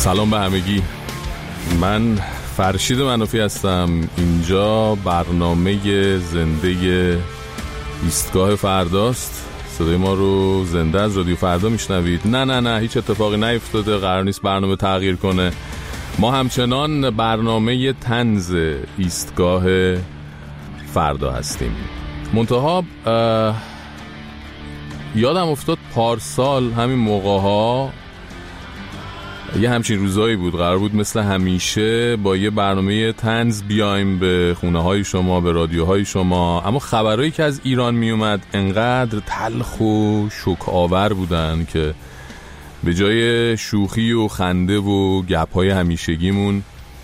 سلام به همگی. من فرشید منافی هستم. اینجا برنامه زنده ایستگاه فرداست. صدای ما رو زنده از رادیو فردا میشنوید. نه هیچ اتفاقی نیفتاده، قرار نیست برنامه تغییر کنه. ما همچنان برنامه طنز ایستگاه فردا هستیم. منتها یادم افتاد پارسال همین موقع‌ها یه همچین روزایی بود، قرار بود مثل همیشه با یه برنامه طنز بیایم به خونه های شما، به رادیوهای شما، اما خبرهایی که از ایران می اومد انقدر تلخ و شوک آور بودن که به جای شوخی و خنده و گپ‌های همیشگیمون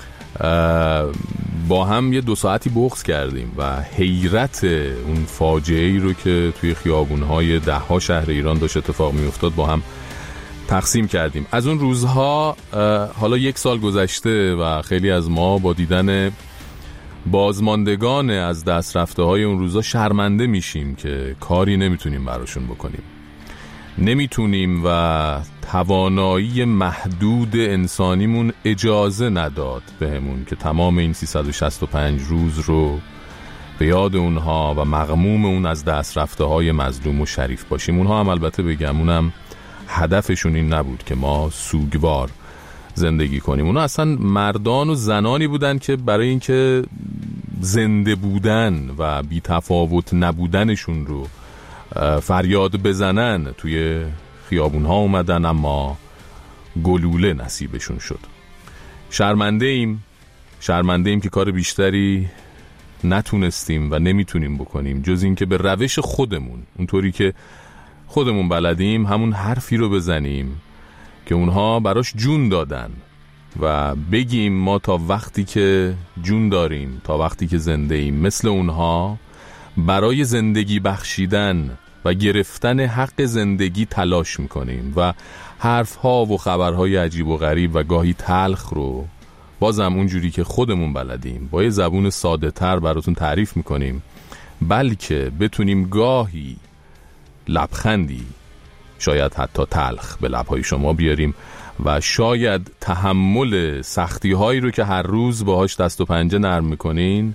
با هم یه 2 ساعتی بغض کردیم و حیرت اون فاجعه‌ای رو که توی خیابون‌های 10 شهر ایران داشت اتفاق می‌افتاد با هم تقسیم کردیم. از اون روزها حالا 1 سال گذشته و خیلی از ما با دیدن بازماندگان از دست رفته های اون روزها شرمنده میشیم که کاری نمیتونیم براشون بکنیم. نمیتونیم و توانایی محدود انسانیمون اجازه نداد بهمون که تمام این 365 روز رو به یاد اونها و مغموم اون از دست رفته های مظلوم و شریف باشیم. اونها هم البته بگم اونم هدفشون این نبود که ما سوگوار زندگی کنیم. اونا اصلا مردان و زنانی بودن که برای اینکه زنده بودن و بی تفاوت نبودنشون رو فریاد بزنن توی خیابون ها اومدن، اما گلوله نصیبشون شد. شرمنده ایم که کار بیشتری نتونستیم و نمیتونیم بکنیم جز این که به روش خودمون، اونطوری که خودمون بلدیم، همون حرفی رو بزنیم که اونها براش جون دادن و بگیم ما تا وقتی که جون داریم، تا وقتی که زنده ایم، مثل اونها برای زندگی بخشیدن و گرفتن حق زندگی تلاش میکنیم و حرفها و خبرهای عجیب و غریب و گاهی تلخ رو بازم اونجوری که خودمون بلدیم با یه زبون ساده تر براتون تعریف میکنیم، بلکه بتونیم گاهی لبخندی، شاید حتی تلخ، به لبهای شما بیاریم و شاید تحمل سختی هایی رو که هر روز باهاش دست و پنجه نرم میکنین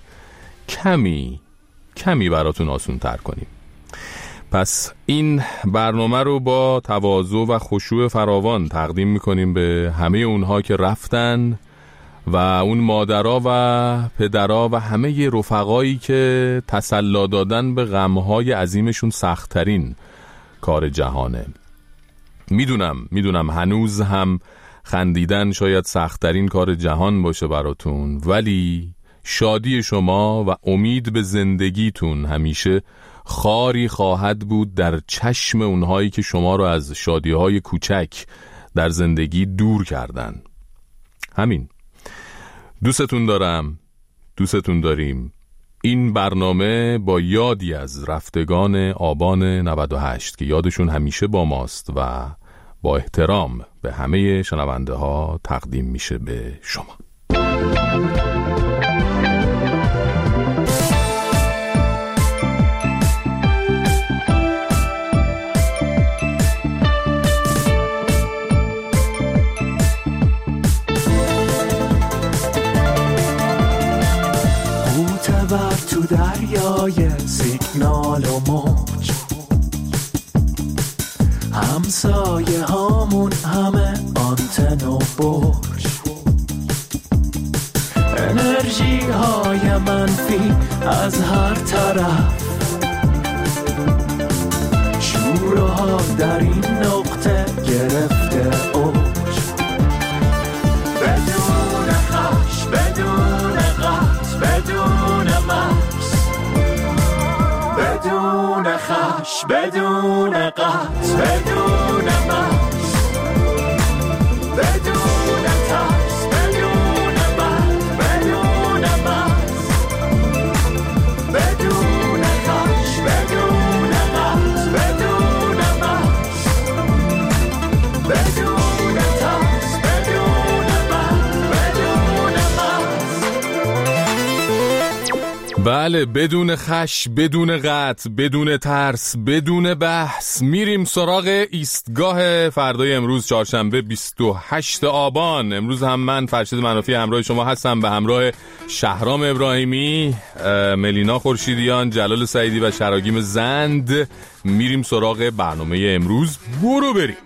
کمی براتون آسون تر کنیم. پس این برنامه رو با تواضع و خشوع فراوان تقدیم میکنیم به همه اونها که رفتن و اون مادرها و پدرها و همه رفقایی که تسلی دادن به غمهای عظیمشون سخت‌ترین کار جهانه. میدونم هنوز هم خندیدن شاید سخت‌ترین کار جهان باشه براتون، ولی شادی شما و امید به زندگیتون همیشه خاری خواهد بود در چشم اونهایی که شما رو از شادی‌های کوچک در زندگی دور کردن. همین. دوستتون دارم، دوستتون داریم. این برنامه با یادی از رفتگان آبان 98 که یادشون همیشه با ماست و با احترام به همه شنونده ها تقدیم میشه به شما. تو دریای سیگنال و موج، همسایه هامون همه آنتن و برج، انرژی های منفی از هر طرف، شور و حال در این نقطه گرفته اوج، بدون خش، بدون قطع، بدون مکس، بدون خش، بدون قطع، بدون مکس، بدون ترس، بدون مرگ، بدون مکس، بدون خش، بدون قطع، بدون مکس، بدون ترس، بدون مرگ، بدون مکس. بله، بدون خش، بدون قطع، بدون ترس، بدون بحث میریم سراغ ایستگاه فردای امروز، چهارشنبه 28 آبان. امروز هم من فرشید منافی همراه شما هستم به همراه شهرام ابراهیمی، ملینا خورشیدیان، جلال سعیدی و شراگیم زند. میریم سراغ برنامه امروز. برو بریم.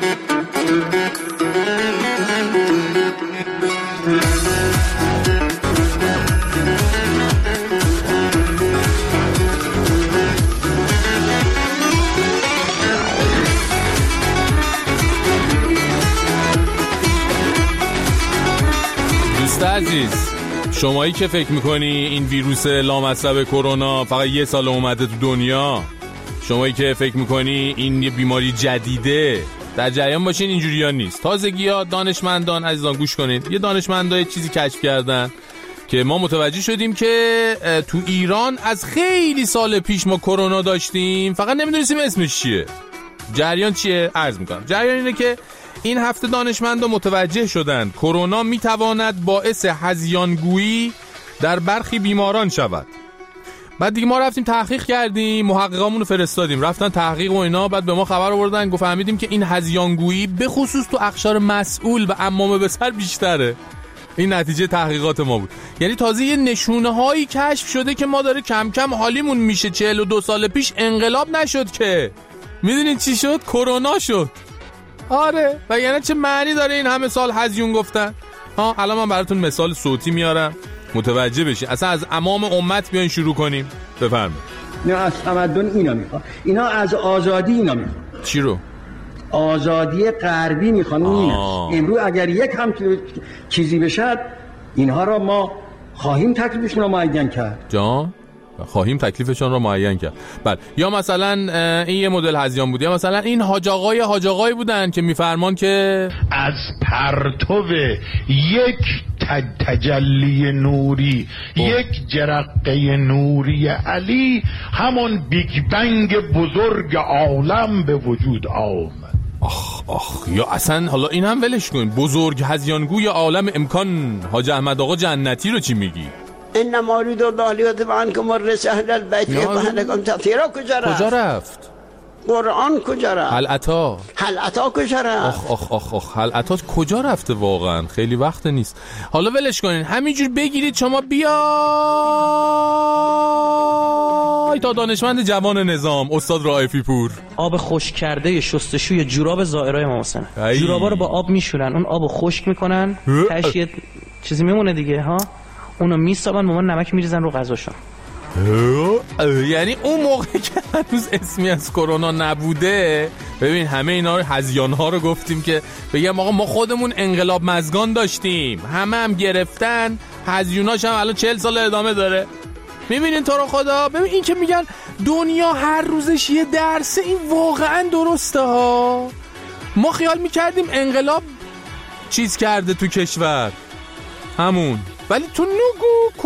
دوست عزیز، شمایی که فکر میکنی این ویروس لامصب کرونا فقط یه سال اومده تو دنیا، شمایی که فکر میکنی این یه بیماری جدیده، در جریان باشین اینجوری ها نیست. تازگی ها دانشمندان، عزیزان گوش کنید، یه دانشمندان چیزی کشف کردن که ما متوجه شدیم که تو ایران از خیلی سال پیش ما کرونا داشتیم، فقط نمیدونستیم اسمش چیه. جریان چیه؟ عرض میکنم. جریان اینه که این هفته دانشمندان متوجه شدند کرونا میتواند باعث هذیانگویی در برخی بیماران شود. بعد دیگه ما رفتیم تحقیق کردیم، محققامون رو فرستادیم، رفتن تحقیق و اینا، بعد به ما خبر آوردن، گفت فهمیدیم که این هذیانگویی به خصوص تو اقشار مسئول و عمامه به سر بیشتره. این نتیجه تحقیقات ما بود. یعنی تازه یه نشونه هایی کشف شده که ما داره کم کم حالیمون میشه. 42 سال پیش انقلاب نشد که، میدونید چی شد؟ کرونا شد. آره، و یعنی چه معنی داره این همه سال هذیون گفتن؟ الان من براتون مثال صوتی میارم متوجه بشین. اصلا از امام امت بیاین شروع کنیم. بفرمایید. اینا از تمدن اینا میخوان، اینا از آزادی اینا میخوان. چی رو؟ آزادی غربی میخوان. امروز اگر یک هم چیزی بشه اینها را ما خواهیم تکلیفشون را معین کرد. جان؟ خواهیم تکلیفشون را معین کرد. بله. یا مثلا این یه مدل هذیان بود، یا مثلا این حاج آقای بودن که میفرمان که از پرتو یک تجلی نوری، یک جرقه نوری علی، همون بیگ بنگ بزرگ عالم به وجود آمد. آخ یا اصلا حالا این هم ولش کن. بزرگ هذیانگوی عالم امکان حاج احمد آقا جنتی رو چی میگی؟ انما اريد الله ليذهب عنكم الرجس اهل البيت يطهركم تطهيرا. کجا رفت؟ قرآن کجا رفت؟ حلعتا کجا رفت؟ آخ حلعتا کجا رفته واقعا؟ خیلی وقت نیست. حالا ولش کنین، همینجور بگیرید شما بیای تا دانشمند جوان نظام استاد رائفی پور. آب خشک کرده شستشوی جوراب زائرای امام حسین. جورابا رو با آب میشورن، اون آبو خشک میکنن، تهش یه چیزی میمونه دیگه ها، اونو میسابن، با نمک میریزن رو غذاشون. یعنی اون موقع که هنوز اسمی از کرونا نبوده، ببین همه اینا رو هذیان‌ها رو گفتیم که بگم آقا ما خودمون انقلاب مزگان داشتیم، همه هم گرفتن، هذیوناش هم الان 40 سال ادامه داره. میبینین تو رو خدا. ببین این که میگن دنیا هر روزش یه درسه، این واقعا درسته ها. ما خیال میکردیم انقلاب چیز کرده تو کشور همون، ولی تو نگو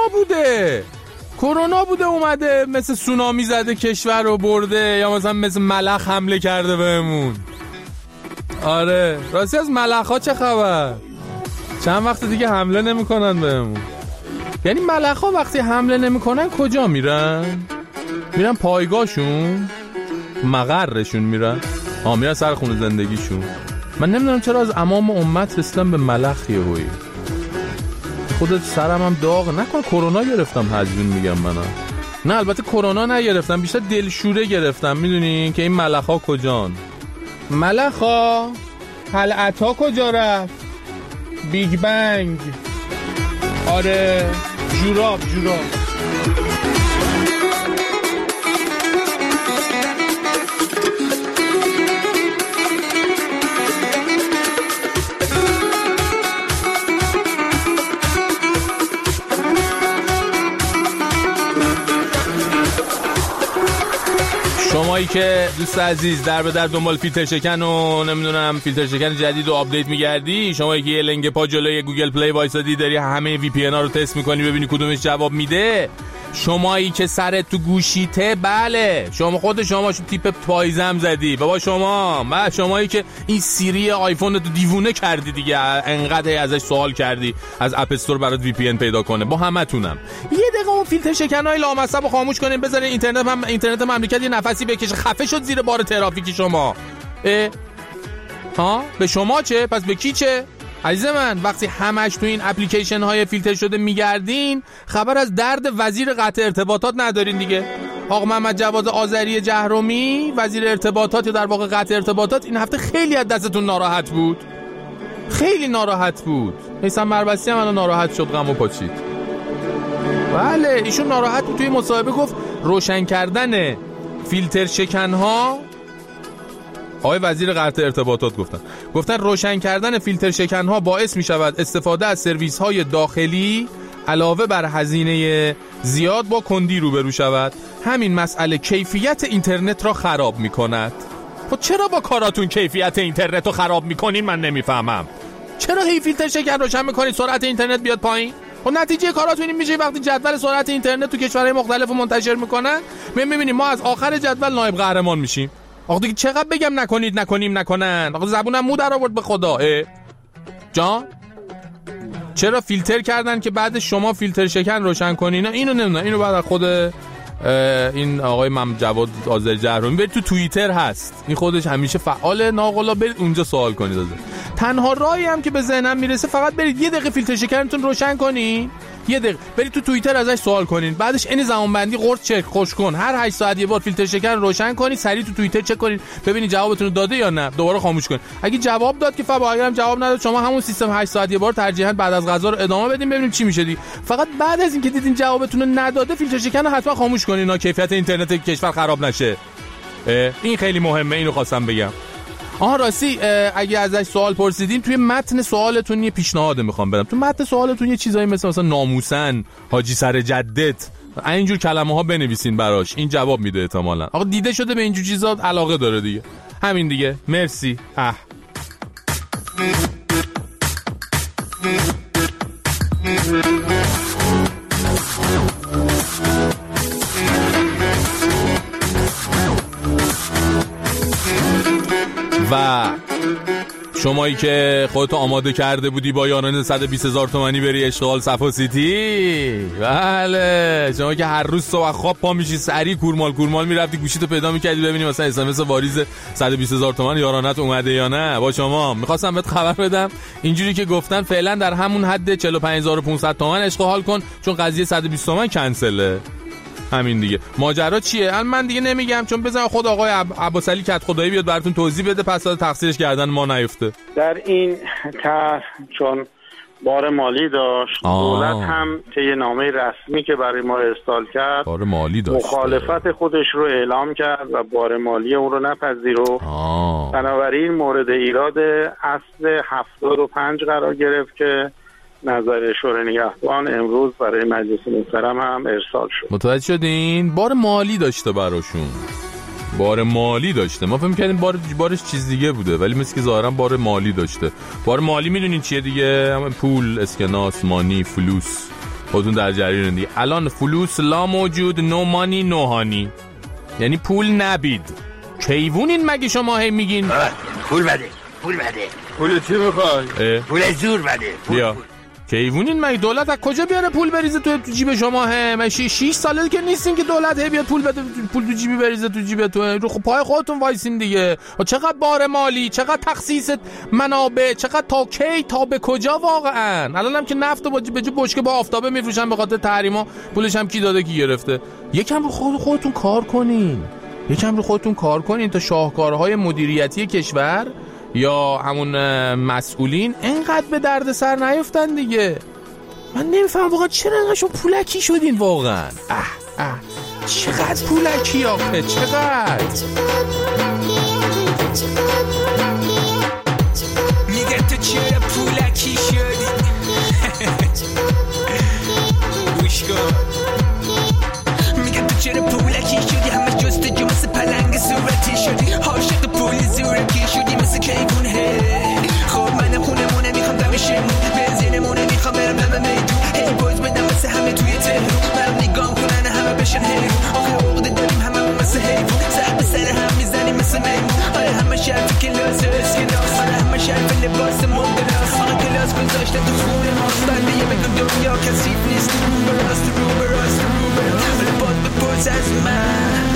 کرونا بوده اومده مثل سونامی زده کشور رو برده، یا مثلا مثل ملخ حمله کرده بهمون. آره راستی از ملخ ها چه خبر؟ چند وقت دیگه حمله نمیکنن بهمون. یعنی ملخ ها وقتی حمله نمیکنن کجا میرن؟ میرن پایگاهشون، مقرشون میرن سر خونه زندگیشون. من نمیدونم چرا از امام امت رسیدم به ملخ یهویی. خودت سرم هم داغ نکن. کرونا گرفتم هذیون میگم منم. نه البته کرونا نگرفتم، بیشتر دلشوره گرفتم. میدونین که این ملخا کجان؟ ملخا حلعتا کجا رفت؟ بیگ بنگ. آره جوراب. شمایی که دوست عزیز در به در دنبال فیلتر شکن و نمیدونم فیلتر شکن جدید و آپدیت میگردی، شمایی که یه لنگ پا جلوی گوگل پلی وایسادی داری همه وی پی ان ها رو تست میکنی ببینی کدومش جواب میده، شمایی که سرت تو گوشیته، بله شما خود شما تیپ پایزم زدی بابا، شمایی که این سیری آیفون تو دیوونه کردی دیگه، انقدر ازش سوال کردی از اپ استور برات وی پی ان پیدا کنه. با همتونم یه دقیقه اون فیلتر شکنای لامصب خاموش کنین، بذارین اینترنت مملکت یه نفسی بکشه. خفه شد زیر بار ترافیکی شما. ها به شما چه؟ پس به کی چه؟ عزیز من وقتی همش تو این اپلیکیشن های فیلتر شده میگردین، خبر از درد وزیر قطع ارتباطات ندارین دیگه. آقا محمد جواد آذری جهرومی وزیر ارتباطات یا در واقع قطع ارتباطات این هفته خیلی از دستتون ناراحت بود، خیلی ناراحت بود. حسن مربسی هم ناراحت شد، غمو پاچید. بله ایشون ناراحت بود، توی مصاحبه گفت روشن کردن فیلتر شکن‌ها، آقای وزیر قطع ارتباطات گفتن روشن کردن فیلتر شکن‌ها باعث می‌شود استفاده از سرویس‌های داخلی علاوه بر هزینه زیاد با کندی روبرو شود. همین مسئله کیفیت اینترنت را خراب می‌کند. خب چرا با کاراتون کیفیت اینترنت رو خراب می‌کنین؟ من نمی‌فهمم. چرا هی فیلتر شکن روشن می‌کنید سرعت اینترنت بیاد پایین؟ خب نتیجه کاراتون این میشه وقتی جدول سرعت اینترنت تو کشورهای مختلف منتشر می‌کنن، می‌بینیم ما از آخر جدول نایب قهرمان میشیم. آخه دیگه چقدر بگم نکنن. آخه زبونم مو در آورد به خدا. جان چرا فیلتر کردن که بعد شما فیلتر شکن روشن کنین؟ اینو نمیدونم، اینو بعد خود این آقای جواد آذری جهرومی برید تو توییتر هست، این خودش همیشه فعال ناقلا، برید اونجا سوال کنید. تنها راهی هم که به ذهنم میرسه فقط برید یه دقیقه فیلتر شکنتون روشن کنین، یه دقیقه برید تو توییتر ازش سوال کنین، بعدش این زمانبندی قرص چک خوش کن، هر 8 ساعت یه بار فیلتر شکن روشن کنید، سریع تو توییتر چک کنین ببینید جوابتون رو داده یا نه، دوباره خاموش کنین. اگه جواب داد که فبا، اگرم جواب نداد شما همون سیستم 8 ساعت یه بار ترجیحاً بعد از غذا رو ادامه بدین ببینیم چی میشه دیگه. فقط بعد از اینکه دیدین جوابتون رو نداده فیلتر شکن رو حتما خاموش کنین تا کیفیت اینترنت کشور خراب نشه. این خیلی مهمه، اینو خواستم بگم. راستی اگه ازش سوال پرسیدین توی متن سوالتون یه پیشنهاد میخوام بدم. تو متن سوالتون یه چیزایی مثلا ناموسن، حاجی سر جدت، اینجور کلمه ها بنویسین براش، این جواب میده احتمالاً. آقا دیده شده به اینجور چیزا علاقه داره دیگه. همین دیگه، مرسی. و شمایی که خودتو آماده کرده بودی با یانان 120,000 تومانی بری اشتغال صفا سیتی، بله شما که هر روز صبح خواب پا میشی سری کورمال میرفتی گوشیتو پیدا میکردی ببینی مثلا اس واریز 120,000 تومان یارانت اومده یا نه. با شما میخواستم بهت خبر بدم اینجوری که گفتن فعلا در همون حد 45,500 تومان اشتغال کن، چون قضیه 120 تومان کنسله. همین دیگه. ماجرا چیه؟ من دیگه نمیگم، چون بزن خود آقای عباسعلی کت خدایی بیاد براتون توضیح بده، پس تقصیرش گردن ما نیفته. در این طرح چون بار مالی داشت، دولت هم طی نامه رسمی که برای ما ارسال کرد بار مالی داشت، مخالفت خودش رو اعلام کرد و بار مالی اون رو نپذیرفت. بنابراین مورد ایراد اصل 75 قرار گرفت که نظر شورای نگهبان امروز برای مجلس محترم هم ارسال شد. متوجه شدین؟ بار مالی داشته براشون، بار مالی داشته. ما فکر می‌کردیم بارش چیز دیگه بوده، ولی مثل که ظاهرا بار مالی داشته. بار مالی میدونین چیه دیگه؟ همون پول، اسکناس، مانی، فلوس. خودتون در جریان دیگه. الان فلوس لا موجود، نو مانی نو هانی، یعنی پول نبید. کیوونین مگه شما هی میگین پول بده. پول چی میخوای؟ پول زور بده. بیا کیوونین مگه دولت از کجا بیاره پول بریزه تو جیب شما؟ هم 6 ساله که نیستین که دولت هی بیاد پول بده، پول تو جیبی بریزه تو جیب تو. رو پای خودتون وایسین دیگه. و چقدر بار مالی، چقدر تخصیص منابع، چقدر تا کی تا به کجا واقعا؟ الانم که نفت با به جو بشکه با آفتابه میفروشن به خاطر تحریما، پولش هم کی داده کی گرفته؟ یکم رو خودتون کار کنین، تا شاهکارهای مدیریتی کشور یا همون مسئولین اینقدر به درد سر نیفتن دیگه. من نمیفهم واقعا چرا اینقدر شما پولکی شدین واقعا. چقدر پولکی آخه، چقدر میگه تو چرا پولکی شدی؟ گوش کن، میگه تو چرا پولکی شدی؟ همه جست جو مثل پلنگ صورتی شدی، عاشق پول زورکی شدی مثل کیوون. خب من خونمونه میخوام دمشه بنزینمونه میخوام برم همه میدون، هی بوز بدم مثل همه توی تهرون، برم نگام کنن کثیف نیست رو به راست ولی باد بپرس از من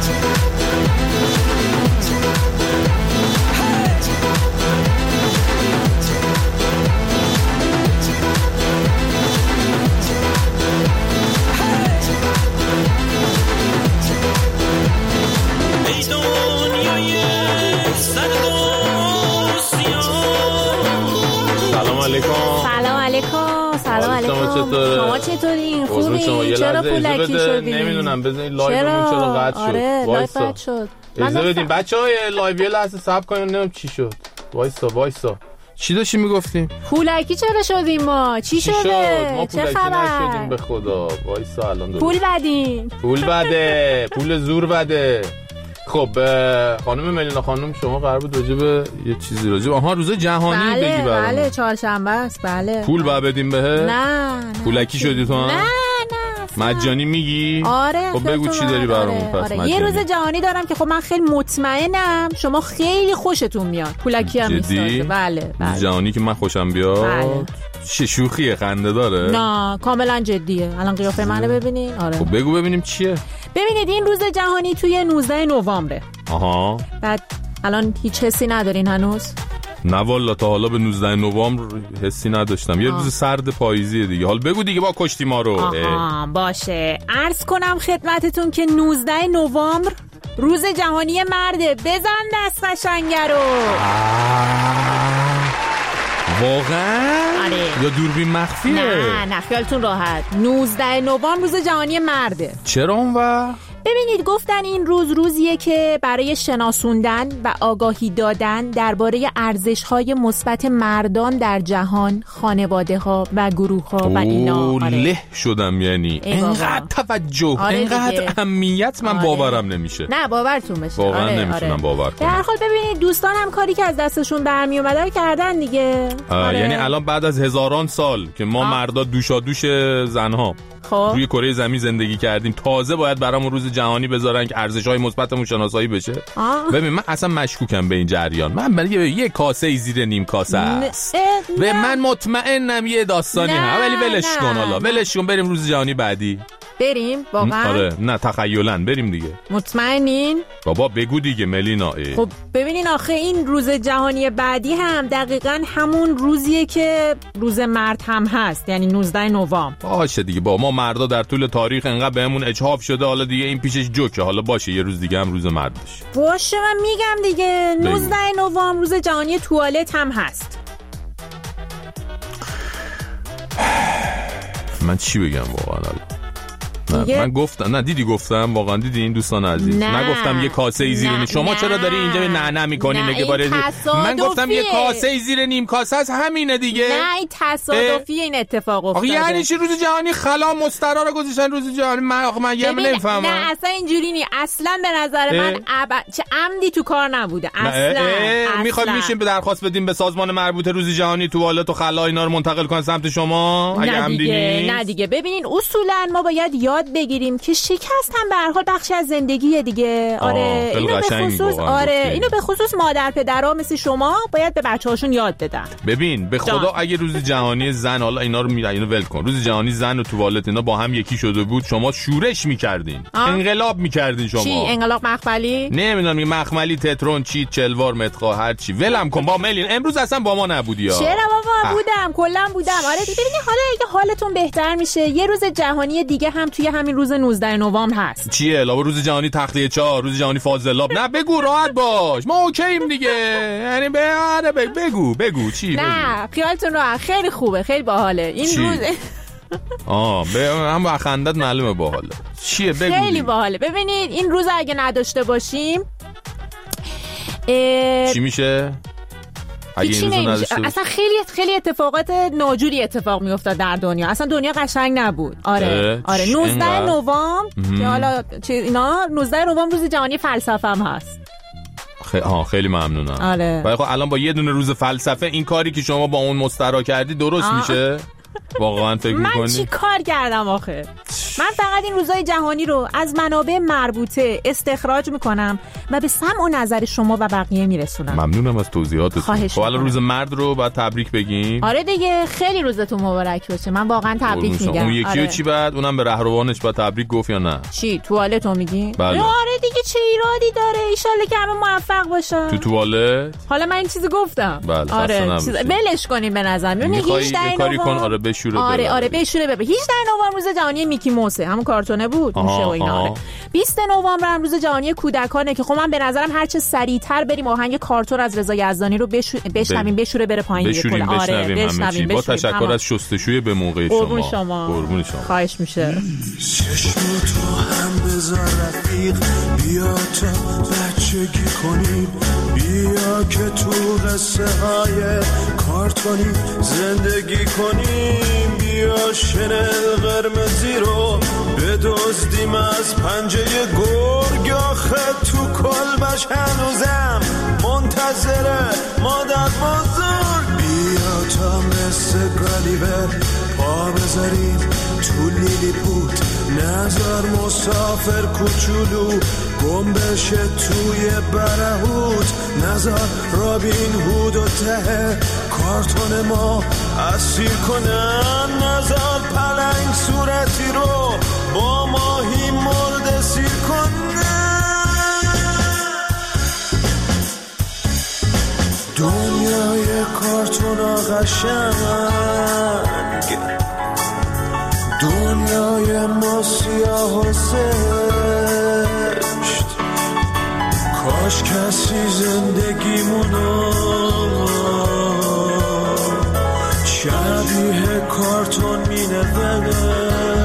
سلام علیکم. شما چطورین؟ خوبین؟ چرا پولکی شدین؟ نمیدونم بزنین لایومون چرا قطع شد. آره لایو قطع شد. اجازه بدین بچه‌های لایو یه لحظه صبر کنین نمیدونم چی شد. وایسا. چی داشتی میگفتیم؟ پولکی چرا شدیم ما؟ چی شده؟ ما چه خبر؟ نشدیم به خدا. وایسا الان پول بدین. پول بده. پول زور بده. خب خانم ملینا خانم شما قرار بود راجع به یه چیزی روز جهانی بگی برام. بله چهارشنبه است. بله. پول بعد بدیم بهه؟ نه. پولکی شدی تو هم؟ نه. مجانی میگی؟ آره. خب بگو چی داری برامون پس آره. یه روز جهانی دارم که خب من خیلی مطمئنم شما خیلی خوشتون میاد. پولکی هم میسازه. بله. جهانی که من خوشم بیاد. بله. چه شوخیه خنده داره؟ نه کاملا جدیه. الان قیافه منو ببینین. آره. خب بگو ببینیم چیه؟ ببینید این روز جهانی توی 19 نوامبره. آها. بعد الان هیچ حسی ندارین هنوز؟ نه والا تا حالا به 19 نوامبر حسی نداشتم. یه روز سرد پاییزیه دیگه. حال بگو دیگه با کشتی ما رو. باشه. عرض کنم خدمتتون که 19 نوامبر روز جهانی مرده. بزن دست قشنگه رو. واقعا؟ آره. یا دوربین مخفیه؟ نه خیالتون راحت. 19 نوامبر روز جهانی مرده. چرا اون وقت؟ ببینید گفتن این روزیه که برای شناسوندن و آگاهی دادن درباره ارزش‌های مثبت مردان در جهان، خانواده‌ها و گروه‌ها و اینا. له شدم یعنی اینقدر توجه، اینقدر اهمیت من باورم نمیشه. نه باورتون بشه. واقعا نمیتونم باور کنم. در هر حال ببینید دوستان هم کاری که از دستشون برمی اومده رو کردن دیگه. یعنی الان بعد از هزاران سال که ما مردا دوشادوش زنها روی کره زمین زندگی کردیم تازه باید برامون روز جهانی بذارن که ارزش‌های مثبتمون شناسایی بشه. ببین من اصلا مشکوکم به این جریان. من برای یه کاسه زیر نیم کاسه است. و من مطمئنم یه داستانی هست ولی ولش کن بریم روز جهانی بعدی. بریم واقعا؟ آره نه تخیلاً بریم دیگه. مطمئنین؟ بابا بگو دیگه ملینا. خب ببینین آخه این روز جهانی بعدی هم دقیقاً همون روزیه که روز مرد هم هست، یعنی 19 نوامبر. باشه دیگه با ما مردا در طول تاریخ انقدر بهمون اجحاف شده حالا دیگه این پیشش جوکه. حالا باشه یه روز دیگه هم روز مرد بشه. باشه من میگم دیگه 19 نوامبر روز جهانی توالت هم هست. من چی بگم واقعا من گفتم نه دیدی گفتم واقعا دیدی این دوستان عزیز نگفتم یه کاسه زیر نیم. شما چرا داری اینجا نه میکنی نگه باره من گفتم یه کاسه زیر نیم کاسه است همینه دیگه. نه این تصادفی این اتفاق افتاده. یعنی چی روز جهانی خلا مسترا رو گذاشتن روز جهانی؟ من نمیفهمم. نه اصلا اینجوری نی. اصلا به نظر من چه عمدی تو کار نبوده اصلا. میخوایم میشیم به درخواست بدیم به سازمان مربوطه روز جهانی توالت و خلا اینا رو منتقل کنن سمت شما اگه عمدی نیست؟ نه دیگه ببینین اصولا ما باید یاد بگیریم که شکست هم به هر حال بخشی از زندگیه دیگه. آره اینو به خصوص مادر پدرها مثل شما باید به بچه‌هاشون یاد بدن. ببین به خدا اگه روز جهانی زن حالا اینا رو اینو ول کن، روز جهانی زن و توالت اینا با هم یکی شده بود شما شورش می‌کردین، انقلاب می‌کردین شما. چی انقلاب مخملی؟ نمیدونم مخملی تترون چی چلوار متخا هر چی ولم کن با ملین. امروز اصلا با ما نبودی ها. چرا بابا بودم کلا بودم. آره ببینید حالا اگه حالتون بهتر میشه یه روز جهانی دیگه هم توی همین روز 19 نوامبر هست. چیه علاوه روز جهانی تخلیه چاه، روز جهانی فاضلاب؟ نه بگو راحت باش ما اوکییم دیگه. یعنی بگو چی؟ نه خیالتون راحت خیلی خوبه خیلی باحاله این چی؟ روز هم با خندت معلومه باحاله. چیه بگو خیلی باحاله. ببینید این روز اگه نداشته باشیم چی میشه؟ هیچی نمیشه. اصلا خیلی اتفاقات ناجوری اتفاق میافتاد در دنیا. اصلا دنیا قشنگ نبود. آره 19 نوامبر که حالا اینا 19 نوامبر روز جهانی فلسفه هم هست. خیلی ممنونم. آره. ولی خب الان با یه دونه روز فلسفه این کاری که شما با اون مسترا کردی درست میشه؟ واقعا فکر میکنی؟ من چی کار کردم آخه؟ من فقط این روزهای جهانی رو از منابع مربوطه استخراج میکنم و به سمع و نظر شما و بقیه میرسونم. ممنونم از توضیحاتتون. خب الان روز مرد رو بعد تبریک بگیم. آره دیگه، خیلی روزتون مبارک باشه. من واقعا تبریک میگم. اون یکی چی بعد اونم به رهروانش بعد تبریک گفت یا نه؟ چی توالتو میگی؟ بله. آره دیگه، چه ایرادی داره؟ ان شاءالله که همه موفق باشن. توالت؟ حالا من این چیزی گفتم. بله. آره ولش کنین به نظر من. میخوای کاری کن. آره بشوره. آره بشوره ببر. 18 نوامبر روز جهانی میکی موسه، همون کارتونه بود میشه و اینا. آره 20 نوامبر هم روز جهانی کودکانه که خب من به نظرم هر چه سریعتر بریم آهنگ کارتون از رضا یزدانی رو بشنویم بشوره بره پایین دیگه. آره بشنویم. با تشکر از شستشوی به موقع شما. قربون شما. خواهش میشه. چشماتو هم بذار رفیق، بیا تا بچگی کنیم، بیا که تو قصه های کارتونی زندگی کنیم، بیا شنل قرمزی رو بدزدیم از پنجه گرگ، آخه تو کلبش هنوزم منتظره مادر بزرگ، بیا تا مثل گالیور پا بذاریم تو لیلی پوت، نظر مسافر کوچولو گم بشه توی برهوت، نظر رابین هود و ته کارتون ما اسیر کنن، نظر پلنگ صورتی رو با ماهی مرد سیر کنن. دنیای کارتون قشنگ، دنیای ما سیاه و زشت، کاش کسی زندگیمونو شبیه کارتون مینوشت.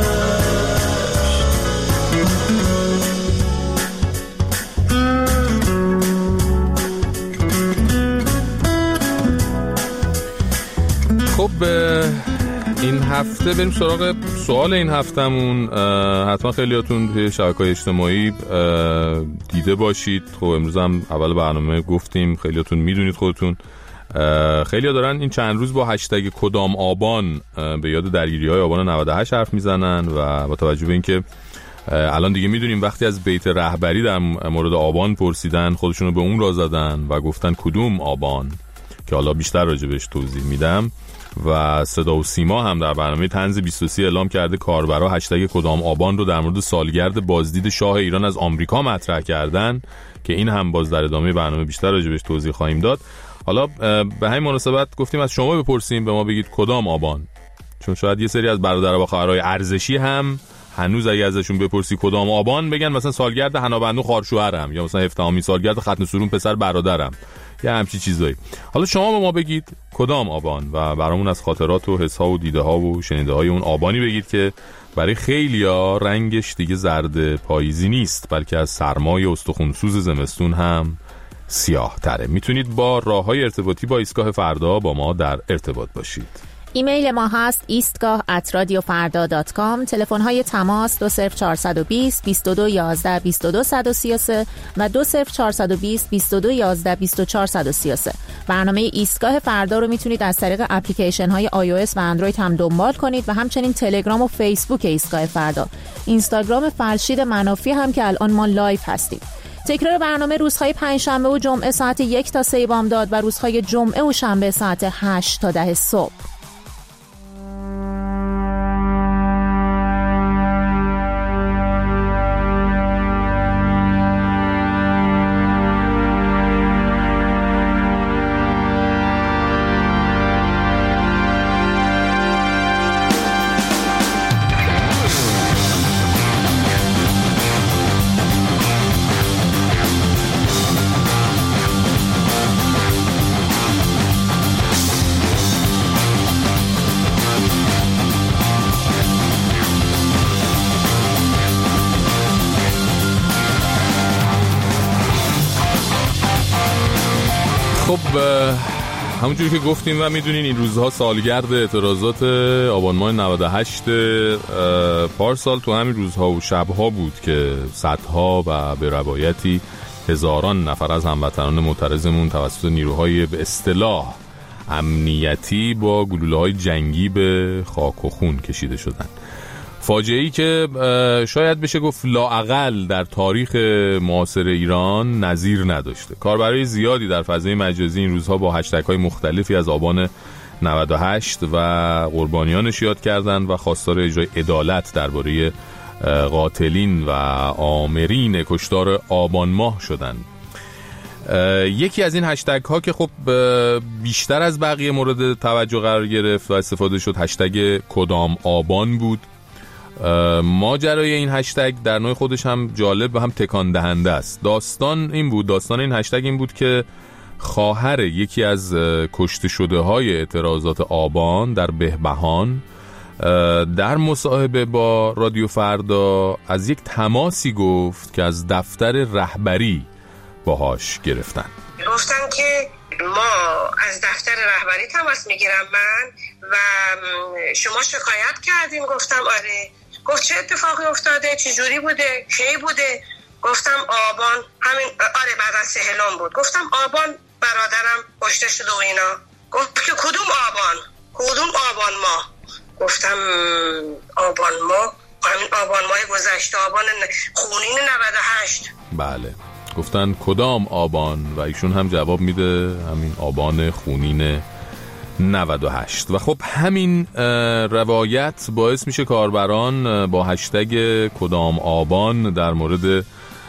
خب این هفته بریم سراغ سوال این هفتمون. حتما خیلیاتون توی شبکه‌های اجتماعی دیده باشید. خب امروز هم اول برنامه گفتیم، خیلیاتون میدونید خودتون. خیلی‌ها دارن این چند روز با هشتگ کدام آبان به یاد درگیری‌های آبان 98 حرف میزنن و با توجه به اینکه الان دیگه میدونیم وقتی از بیت رهبری در مورد آبان پرسیدن، خودشونو به اون را زدن و گفتن کدوم آبان، که حالا بیشتر راجع بهش توضیح میدم. و صدا و سیما هم در برنامه طنز 23 اعلام کرده کاربرا هشتگ کدام آبان رو در مورد سالگرد بازدید شاه ایران از آمریکا مطرح کردن، که این هم باز در ادامه برنامه بیشتر راجع بهش توضیح خواهیم داد. حالا به همین مناسبت گفتیم از شما بپرسیم، به ما بگید کدام آبان، چون شاید یه سری از برادرها و خواهرای ارزشی هم هنوز اگه ازشون بپرسی کدام آبان بگن مثلا سالگرد حنابندو خارشوهرم، یا مثلا 17مین سالگرد ختن سورون پسر برادرم، یا همچی چیزایی. حالا شما به ما بگید کدام آبان و برامون از خاطرات و حس‌ها و دیده‌ها و شنیده‌های اون آبانی بگید که برای خیلیا رنگش دیگه زرد پاییزی نیست، بلکه از سرمای استخونسوز زمستون هم سیاه تره. میتونید با راه‌های ارتباطی با ایستگاه فردا با ما در ارتباط باشید. ایمیل ما هست eastgah@radiofarda.com. تلفن‌های تماس 20420 22 11 22 133 و 20420 22 11 24 133. برنامه ایستگاه فردا رو میتونید از طریق اپلیکیشن‌های iOS و اندروید هم دنبال کنید و همچنین تلگرام و فیسبوک ایستگاه فردا، اینستاگرام فرشید منافی هم که الان ما لایو هستیم. تکرار برنامه روزهای پنجشنبه و جمعه ساعت 1 تا 3 بامداد و روزهای جمعه و شنبه ساعت 8 تا 10 صبح. همونجوری که گفتیم و میدونین این روزها سالگرد اعتراضات آبان ماه 98 پارسال تو همین روزها و شبها بود که صدها و به روایتی هزاران نفر از هموطنان معترضمون توسط نیروهای به اصطلاح امنیتی با گلوله‌های جنگی به خاک و خون کشیده شدند. فاجعه‌ای که شاید بشه گفت لااقل در تاریخ معاصر ایران نظیر نداشته. کاربرای زیادی در فضای مجازی این روزها با هشتگ‌های مختلفی از آبان 98 و قربانیانش یاد کردن و خواستار اجرای عدالت درباره قاتلین و آمرین کشتار آبان ماه شدند. یکی از این هشتگ ها که خب بیشتر از بقیه مورد توجه قرار گرفت و استفاده شد هشتگ کدام آبان بود. ماجرای این هشتگ در نوع خودش هم جالب و هم تکان دهنده است. داستان این هشتگ این بود که خواهر یکی از کشته شده های اعتراضات آبان در بهبهان در مصاحبه با رادیو فردا از یک تماسی گفت که از دفتر رهبری باهاش گرفتن. گفتن که ما از دفتر رهبری تماس میگیرم من و شما شکایت کردین. گفتم آره. گفت چه اتفاقی افتاده؟ چه جوری بوده؟ کی بوده؟ گفتم آبان، همین آره بعد از سهلان بود. گفتم آبان برادرم کشته شده و اینا. گفت که کدوم آبان؟ کدوم آبان ما؟ گفتم آبان ما، همین آبان ماه گذشته، آبان خونین 98. بله، گفتن کدام آبان و ایشون هم جواب میده همین آبان خونین 98. و خب همین روایت باعث میشه کاربران با هشتگ کدام آبان در مورد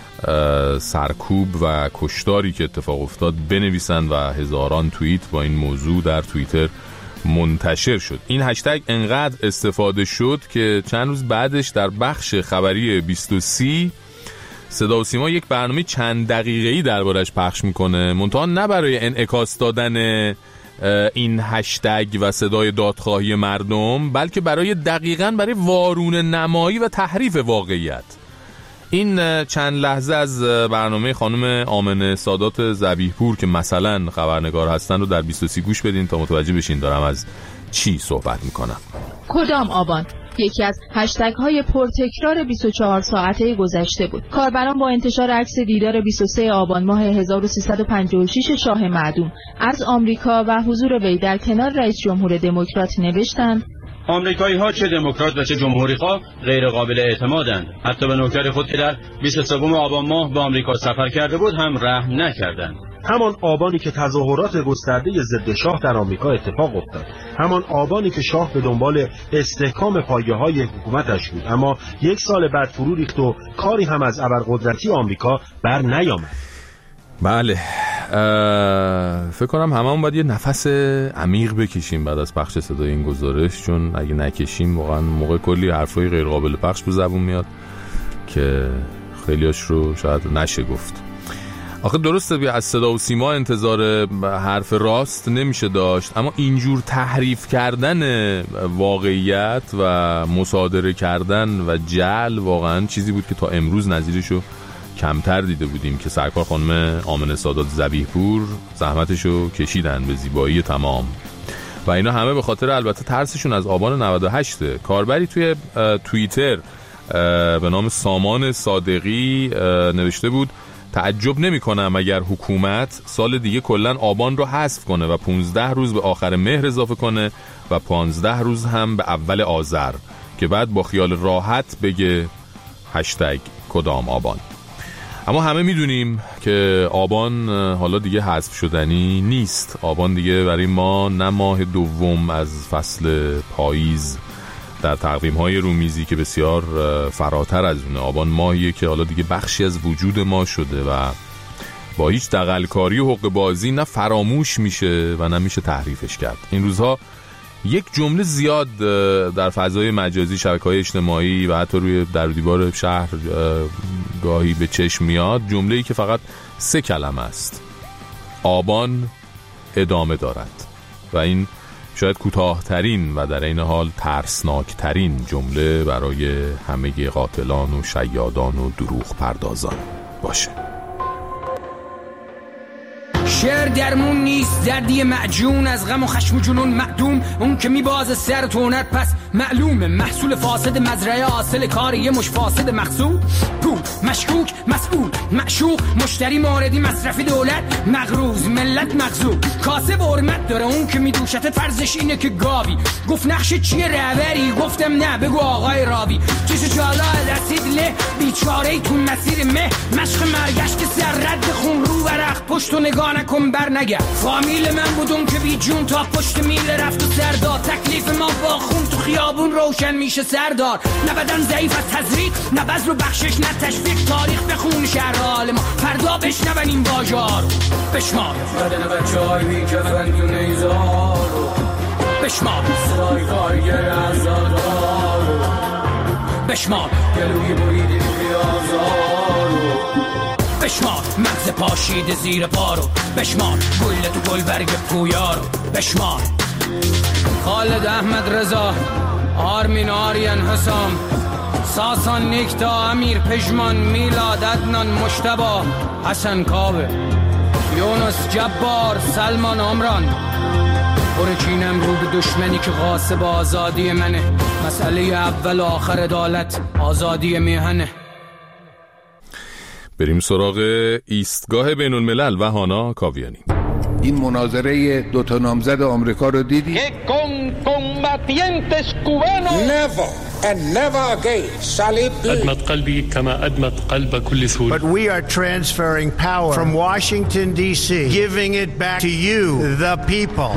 سرکوب و کشتاری که اتفاق افتاد بنویسن و هزاران توییت با این موضوع در توییتر منتشر شد. این هشتگ انقدر استفاده شد که چند روز بعدش در بخش خبری 23 صدا و سیما یک برنامه چند دقیقه‌ای دربارش پخش میکنه، منتها نه برای انعکاس دادن این هشتگ و صدای دادخواهی مردم، بلکه برای وارون نمایی و تحریف واقعیت. این چند لحظه از برنامه خانم آمنه سادات ذبیحپور که مثلا خبرنگار هستن رو در 23 گوش بدین تا متوجه بشین دارم از چی صحبت میکنم. کدام آبان یکی از هشتگ های پرتکرار 24 ساعته گذشته بود. کاربران با انتشار عکس دیدار 23 آبان ماه 1356 شاه معدوم از آمریکا و حضور وی در کنار رئیس جمهور دموکرات نوشتند: آمریکایی ها چه دموکرات و چه جمهوری خواه غیر قابل اعتمادند. حتی به نوکر خود که در 23 آبان ماه به آمریکا سفر کرده بود هم رحم نکردند. همان آبانی که تظاهرات گسترده ضد شاه در آمریکا اتفاق افتاد، همان آبانی که شاه به دنبال استحکام پایه‌های حکومتش بود، اما یک سال بعد فرو ریخت و کاری هم از ابرقدرتی آمریکا بر نیامد. بله، فکر کنم هممون باید یه نفس عمیق بکشیم بعد از پخش صدای این گزارش، چون اگه نکشیم واقعا موقع کلی حرفای غیر قابل پخش به زبون میاد که خیلیاش رو شاید نشه گفت. آخه درسته از صدا و سیما انتظار حرف راست نمیشه داشت، اما اینجور تحریف کردن واقعیت و مصادره کردن و جعل واقعا چیزی بود که تا امروز نظیرشو کمتر دیده بودیم که سرکار خانم آمنه سادات ذبیحپور زحمتشو کشیدن به زیبایی تمام و اینا همه به خاطر البته ترسشون از آبان 98. کاربری توی توییتر به نام سامان صادقی نوشته بود: تعجب نمی کنم اگر حکومت سال دیگه کلن آبان رو حذف کنه و 15 روز به آخر مهر اضافه کنه و 15 روز هم به اول آذر که بعد با خیال راحت بگه هشتگ کدام آبان. اما همه میدونیم که آبان حالا دیگه حذف شدنی نیست. آبان دیگه برای ما نه ماه دوم از فصل پاییز در تقویم‌های رومیزی که بسیار فراتر از اونه. آبان ماهیه که حالا دیگه بخشی از وجود ما شده و با هیچ دغل‌کاری و حقه بازی نه فراموش میشه و نه میشه تحریفش کرد. این روزها یک جمله زیاد در فضای مجازی، شبکه‌های اجتماعی و حتی روی در و دیوار شهر گاهی به چشم میاد، جمله‌ای که فقط 3 کلمه است: آبان ادامه دارد. و این شاید کوتاه‌ترین و در این حال ترسناکترین جمله برای همه قاتلان و شیادان و دروغ پردازان باشه. شعر درمون نیست، دردی معجون از غم و خشم و جنون معدوم. اون که میبازه سر تو هنر پس معلومه محصول فاسد مزرعه، حاصل کار یه مش فاسد مقصود. پول مشکوک مسئول معشوق مشتری موردی مصرفی دولت مغروز ملت مغزوب. کاسه حرمت داره اون که میدوشت فرضش اینه که گاوی. گفت نقش چیه رهبری؟ گفتم نه بگو آقای راوی. چشو چالا رسید له بیچاره‌ای تو مسیر مه، مشق مرگش که سر رد خون رو ورق پشت و نگاه نکن بر نگرد. فامیل من بودم که بی جون تا پشت میل رفت و سردار. تکلیف ما با خون تو خیابون روشن میشه سردار. نه بدن ضعیف از تزریق، نه بذر و بخشش، نه تشویق. تاریخ بخون شهر حال ما، فردا بشنون این واژار. بشمار بدن بچه‌های بی کفن تو نیزارو، بشمار صدای کارگر عزادارو، بشمار گلوی بریده پیازارو، بشمار مغز پاشیده زیر پارو، بشمار گل تو گل برگ پویارو، بشمار خالد احمد رضا، آرمین آریان حسام، ساسان نیکتا، امیر پژمان، میلاد عدنان، مجتبی، حسن کاوه، یونس جبار، سلمان عمران. برچینم رو به دشمنی که غاصب آزادی منه. مسئله اول و آخر عدالت آزادی میهنه. بریم سراغ ایستگاه بین الملل و هانا کاویانی. این مناظره دوتا نامزد آمریکا رو دیدی؟ Never and never again shall it be. أدمت قلبي كما أدمت قلب كل سوري. But we are transferring power from Washington D.C., giving it back to you, the people.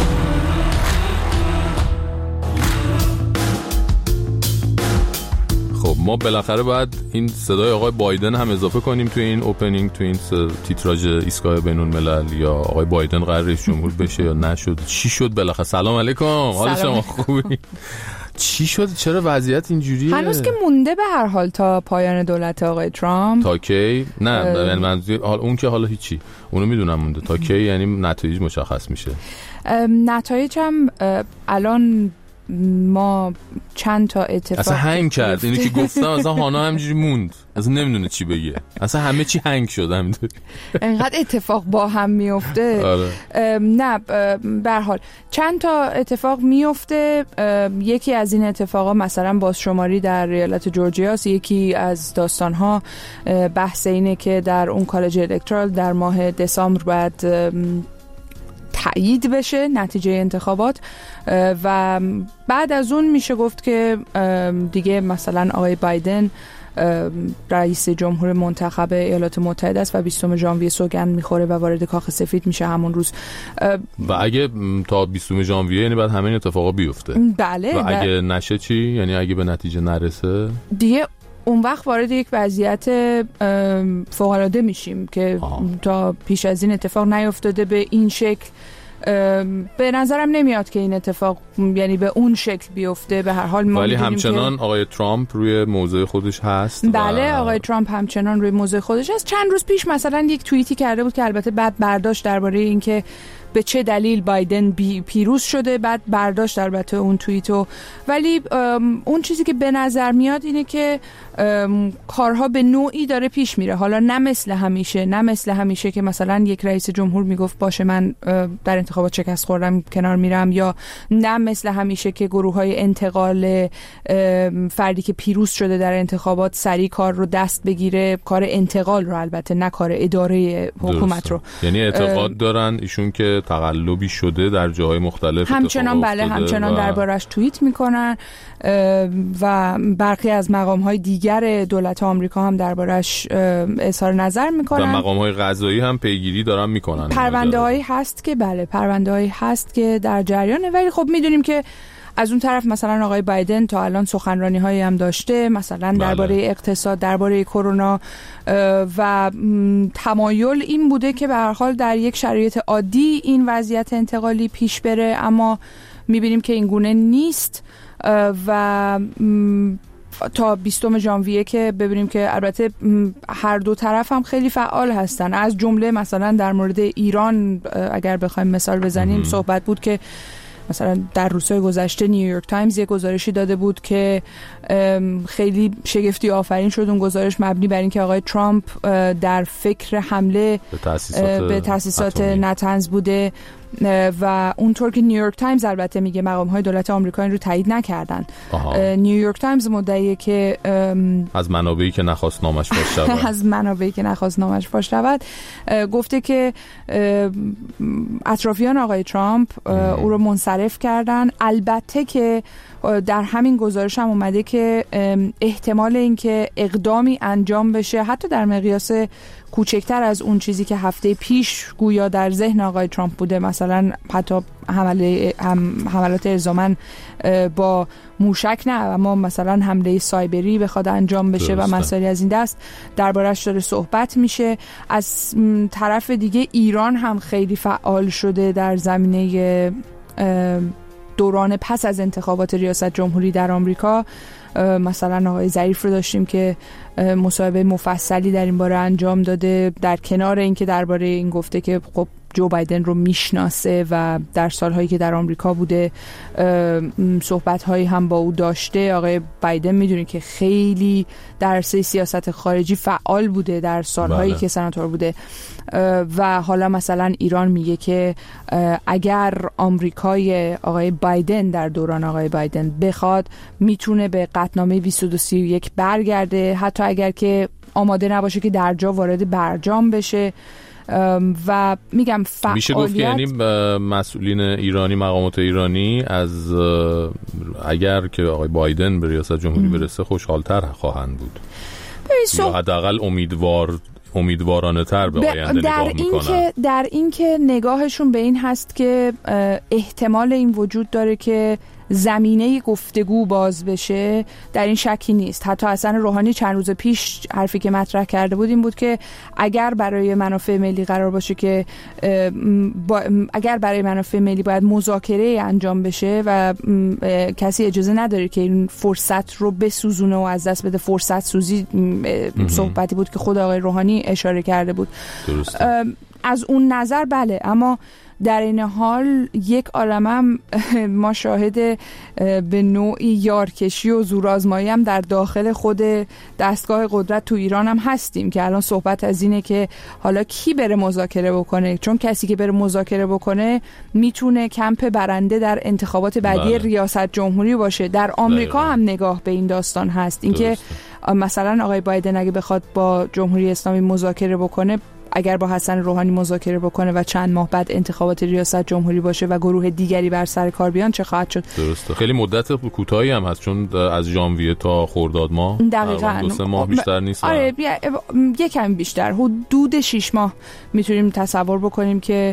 خب ما بالاخره باید این صدای آقای بایدن هم اضافه کنیم توی این اوپنینگ، توی این تیتراژ ایستگاه بین الملل. یا آقای بایدن قرار رئیس جمهور بشه یا نشد؟ چی شد بالاخره؟ سلام علیکم، حال شما خوبی؟ چی شد؟ چرا وضعیت اینجوریه؟ هنوز که مونده به هر حال تا پایان دولت آقای ترامپ. تا کی؟ نه منظور اون که حالا هیچی، اونو میدونم مونده تا کی، یعنی نتایج مشخص میشه. نتایج هم الان ما چند تا اتفاق اصلا هنگ کرد اینو که گفتم، اصلا هانا همینجوری موند، اصلا نمیدونه چی بگه، اصلا همه چی هنگ شد همینطوری، انقدر اتفاق با هم میفته. نه به هر حال چند تا اتفاق میفته. یکی از این اتفاقا مثلا بازشماری در ایالت جورجیا است. یکی از داستانها بحث اینه که در اون کالج الکترال در ماه دسامبر بعد تایید بشه نتیجه انتخابات و بعد از اون میشه گفت که دیگه مثلا آقای بایدن رئیس جمهور منتخب ایالات متحده است و 20 ژانویه سوگند میخوره و وارد کاخ سفید میشه همون روز. و اگه تا 20 ژانویه یعنی بعد همین اتفاقا بیفته. بله. و اگه نشه چی؟ یعنی اگه به نتیجه نرسه دیگه اون وقت وارد یک وضعیت فوق‌العاده میشیم که تا پیش از این اتفاق نیفتاده به این شکل. به نظرم نمیاد که این اتفاق یعنی به اون شکل بیفته. به هر حال ما ولی همچنان آقای ترامپ روی موضع خودش هست. بله آقای ترامپ همچنان روی موضع خودش هست. چند روز پیش مثلا یک توییتی کرده بود که البته بعد برداشت درباره اینکه به چه دلیل بایدن پیروز شده، بعد برداشت البته اون توییتو. ولی اون چیزی که به نظر میاد اینه که کارها به نوعی داره پیش میره. حالا نه مثل همیشه که مثلا یک رئیس جمهور میگفت باشه من در انتخابات شکست خوردم کنار میرم، یا نه مثل همیشه که گروه‌های انتقال فردی که پیروز شده در انتخابات سریع کار رو دست بگیره، کار انتقال رو البته نه کار اداره حکومت رو. یعنی اعتقاد دارن ایشون که تقلبی شده در جاهای مختلف همچنان همچنان دربارش توییت میکنن و برخی از مقام‌های دیگر دولت آمریکا هم دربارش اظهار نظر میکنن و مقام‌های قضایی هم پیگیری دارن میکنن. پرونده‌هایی هست که پرونده‌هایی هست که در جریانه. ولی خب میدونیم که از اون طرف مثلا آقای بایدن تا الان سخنرانی‌هایی هم داشته، مثلا درباره اقتصاد، درباره کرونا، و تمایل این بوده که به هر حال در یک شرایط عادی این وضعیت انتقالی پیش بره، اما می‌بینیم که این گونه نیست و تا 20 ژانویه که ببینیم که البته هر دو طرف هم خیلی فعال هستن. از جمله مثلا در مورد ایران اگر بخوایم مثال بزنیم صحبت بود که مثلا در روزهای گذشته نیویورک تایمز یک گزارشی داده بود که خیلی شگفتی آفرین شد. اون گزارش مبنی بر اینکه آقای ترامپ در فکر حمله به تأسیسات نتنز بوده و اونطور که نیویورک تایمز البته میگه مقام‌های دولت آمریکا این رو تایید نکردن. نیویورک تایمز مدعیه که از منابعی که نخواست نامش فاش شود از منابعی که نخواست نامش فاش شود گفته که اطرافیان آقای ترامپ او رو منصرف کردن. البته که در همین گزارش هم اومده که احتمال اینکه اقدامی انجام بشه حتی در مقیاس کوچکتر از اون چیزی که هفته پیش گویا در ذهن آقای ترامپ بوده، مثلا حتی حملات الزاماً با موشک نه، اما مثلا حمله سایبری بخواد انجام بشه و مسائلی از این دست دربارش داره صحبت میشه. از طرف دیگه ایران هم خیلی فعال شده در زمینه دوران پس از انتخابات ریاست جمهوری در آمریکا. مثلا آقای ظریف رو داشتیم که مصاحبه مفصلی در این باره انجام داده، در کنار اینکه درباره این گفته که خب جو بایدن رو میشناسه و در سالهایی که در آمریکا بوده صحبت‌هایی هم با او داشته. آقای بایدن میدونی که خیلی در عرصه سیاست خارجی فعال بوده در سالهایی که سناتور بوده و حالا مثلا ایران میگه که اگر آمریکای آقای بایدن در دوران آقای بایدن بخواد میتونه به قطعنامه 2231 برگرده، حتی اگر که آماده نباشه که در جا وارد برجام بشه. و میگم فعالیت میشه گفت که یعنی مسئولین ایرانی، مقامات ایرانی از اگر که آقای بایدن به ریاست جمهوری برسه خوشحال‌تر خواهند بود یا حداقل امیدوارانه تر به آینده نگاه میکنن. در این که نگاهشون به این هست که احتمال این وجود داره که زمینه گفتگو باز بشه، در این شکی نیست. حتی حسن روحانی چند روز پیش حرفی که مطرح کرده بود این بود که اگر برای منافع ملی قرار باشه که اگر برای منافع ملی باید مذاکره انجام بشه و کسی اجازه نداره که این فرصت رو بسوزونه و از دست بده. فرصت سوزی صحبتی بود که خود آقای روحانی اشاره کرده بود. از اون نظر بله، اما در این حال یک عالمم ما شاهد به نوعی یارکشی و زورآزمایی هم در داخل خود دستگاه قدرت تو ایران هم هستیم که الان صحبت از اینه که حالا کی بره مذاکره بکنه، چون کسی که بره مذاکره بکنه میتونه کمپ برنده در انتخابات بعدی ریاست جمهوری باشه. در آمریکا هم نگاه به این داستان هست، اینکه مثلا آقای بایدن اگه بخواد با جمهوری اسلامی مذاکره بکنه، اگر با حسن روحانی مذاکره بکنه و چند ماه بعد انتخابات ریاست جمهوری باشه و گروه دیگری بر سر کار بیان، چه خواهد شد؟ درسته. خیلی مدت کوتاهی هم هست، چون از ژانویه تا خرداد ماه دقیقاً 2-3 ماه بیشتر نیست. آره یکم بیشتر، حدود 6 ماه میتونیم تصور بکنیم که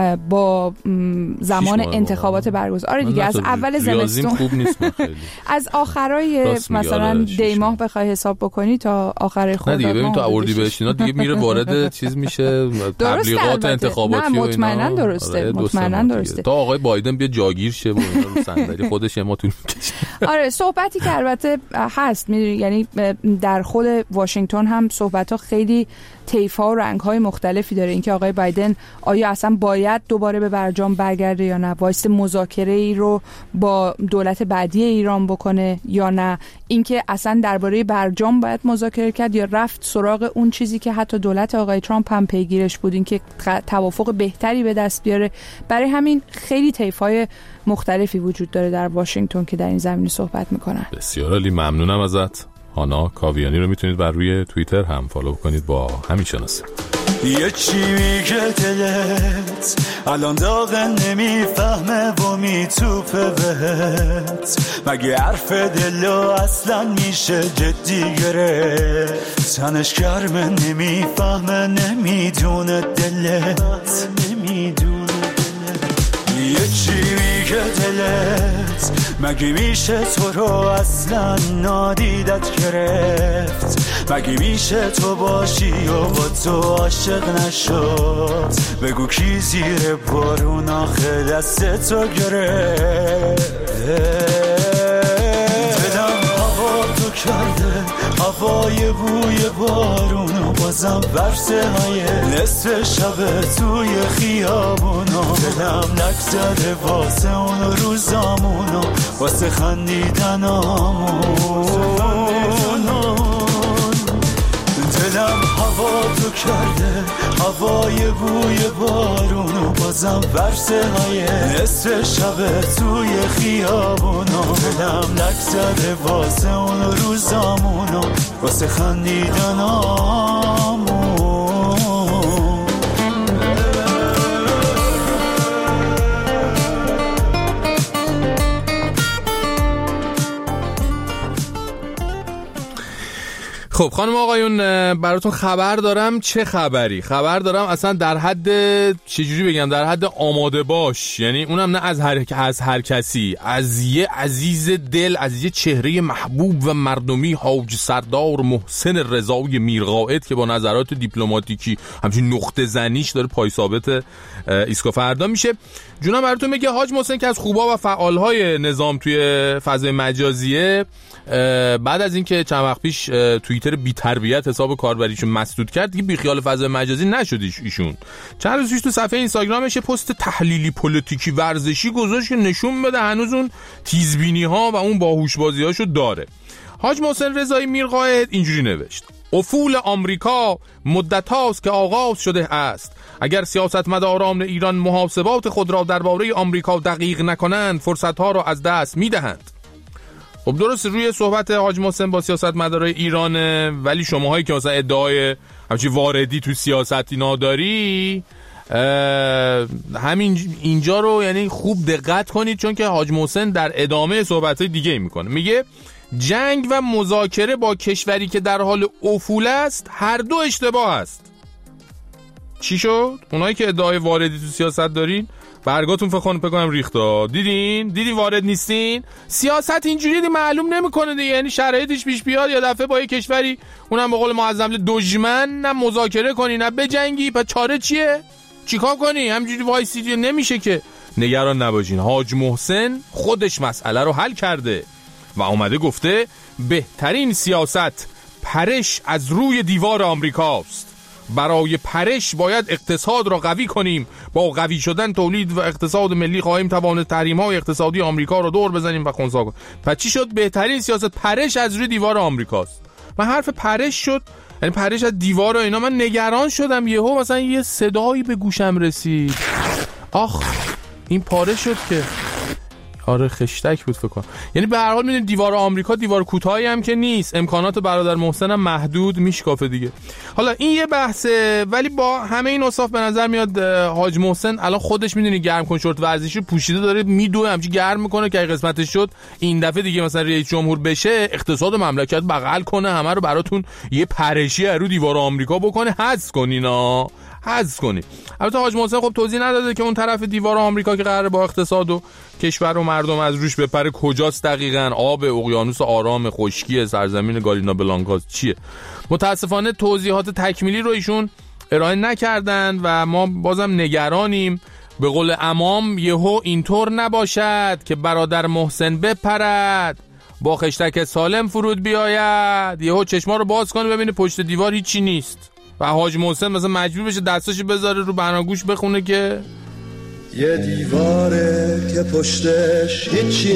با زمان انتخابات برگزار. آره دیگه، از اول زمستون خوب نیست خیلی. از آخرای مثلا دی ماه بخوای حساب بکنی تا آخر خرداد. نه دیگه ببین تا اردیبهشت اینا دیگه میره وارد چیز میشه، تبلیغات انتخاباتی و اینا. مطمئنا درسته، مطمئنا درسته. تا آقای بایدن بیا جاگیر شه و اینا رو صندلی خودش ما طول میکشه. آره صحبتی که البته هست، یعنی در خود واشنگتن هم صحبت‌ها خیلی طیف‌ها و رنگ‌های مختلفی داره. اینکه آقای بایدن آیا اصلا باید دوباره به برجام برگرده یا نه، واسه مذاکره‌ای رو با دولت بعدی ایران بکنه یا نه، اینکه اصلا درباره برجام باید مذاکره کرد یا رفت سراغ اون چیزی که حتی دولت آقای ترامپ هم پیگیرش بود، اینکه توافق بهتری به دست بیاره. برای همین خیلی طیف‌های مختلفی وجود داره در واشنگتن که در این زمینه صحبت میکنن. بسیار عالی، ممنونم ازت. هانا کاویانی رو میتونید بر روی توییتر هم فالو کنید با همین شناسه. یه چی میگه دلت الان داغه نمیفهمه و میتوپه بهت، مگه حرف دلو اصلا میشه جدی گرفت؟ تنش گرمه نمیفهمه نمیدونه دلت، نمیدونه یه چی میگه دلت، مگه میشه تو رو اصلا نادیدت گرفت؟ مگه میشه تو باشی و با تو عاشق نشد؟ بگو کی زیر بارون آخه دست تو گرفت؟ دلم هوا تو کرده، هوای بوی بارون و بازم ورسه های نصف شب توی خیابونا. دلم نگذره واسه اون روزامونو واسه خندیدنامون دلم هوا تو کرده هوای بوی بارونو بازم ورسه های نصف شب توی خیابونو دلم نگذره واسه اون روزامونو واسه خندیدنامون. خب خانم آقایون براتون خبر دارم. چه خبری؟ خبر دارم اصلا در حد چجوری بگم، در حد آماده باش، یعنی اونم نه از هر کسی، از یه عزیز دل، از یه چهره محبوب و مردمی، حاج سردار محسن رضایی میرقائد که با نظرات دیپلماتیکی همچین نقطه زنیش داره پای ثابت ایسکا فردا میشه. جونم براتون میگه حاج محسن که از خوبا و فعالهای نظام توی فضای مجازیه، بعد از اینکه چند وقت پیش توییتر بی تربیت حساب کاربریشو مسدود کرد دیگه بی خیال فضای مجازی نشد ایشون. چند روز پیش تو صفحه اینستاگرامش پست تحلیلی پلیتیکی ورزشی گذاشت که نشون بده هنوز اون تیزبینی ها و اون باهوش بازی هاشو داره. حاج محسن رضایی میرقائد اینجوری نوشت: افول آمریکا مدت هاست که آغاز شده است. اگر سیاستمداران ایران محاسبات خود را درباره آمریکا دقیق نکنند فرصت ها را از دست میدهند. خب درست روی صحبت حاج محسن با سیاستمدارای ایرانه، ولی شماهایی که مثلا ادعای همچین واردی تو سیاست اینا داری، همین اینجا رو یعنی خوب دقت کنید، چون که حاج محسن در ادامه صحبت‌های دیگه میکنه. میگه جنگ و مذاکره با کشوری که در حال افول است هر دو اشتباه است. چی شد؟ اونایی که ادعای واردی تو سیاست دارین برگاتون فکر کنم ریختا. دیدین وارد نیستین. سیاست اینجوری معلوم نمیکنه دیگه، یعنی شرایطش پیش بیاد یا دفعه با یه کشوری اونم به قول معظم دشمن نه مذاکره کنی نه بجنگی، پس چاره چیه؟ چیکار کنی؟ همینجوری وایسی نمیشه که. نگران نباشین، حاج محسن خودش مسئله رو حل کرده و اومده گفته بهترین سیاست پرش از روی دیوار آمریکاست. برای پرش باید اقتصاد را قوی کنیم. با قوی شدن تولید و اقتصاد ملی خواهیم توانست تحریم‌های اقتصادی آمریکا را دور بزنیم و خنثی کنیم. پس چی شد؟ بهترین سیاست پرش از روی دیوار آمریکاست. من حرف پرش شد، یعنی پرش از دیوار و اینا، من نگران شدم. یهو مثلا یه صدایی به گوشم رسید، آخ این پاره شد که آره خشتک بود فکر کنم. یعنی به هر حال میدونید دیوار آمریکا دیوار کوتاهی هم که نیست، امکانات برادر محسن هم محدود میشکافه دیگه. حالا این یه بحثه، ولی با همه این اوصاف به نظر میاد حاج محسن الان خودش میدونی گرم کن شورت ورزشی پوشیده داره میدوه همچین گرم میکنه که قسمتش شد این دفعه دیگه مثلا رئیس جمهور بشه اقتصاد مملکت بغل کنه، همه رو براتون یه پرشی رو دیوار آمریکا بکنه. حذف کنینا، حذف کنید. البته حاج محسن خب توضیح نداده که اون طرف دیوار آمریکا که قراره با اقتصاد و کشور و مردم از روش بپره کجاست دقیقاً. آب اقیانوس آرام خشکی سرزمین گالینا بلانکاس چیه؟ متاسفانه توضیحات تکمیلی رو ایشون ارائه نکردن و ما بازم نگرانیم. به قول عمام یهو اینطور نباشد که برادر محسن بپرد با خشتک سالم فرود بیاید، یهو چشما رو باز کنه ببینه پشت دیوار هیچی نیست و حاج محسن مثلا مجبور بشه دستاشو بذاره رو بناگوش بخونه که یه دیواره که پشتش هیچی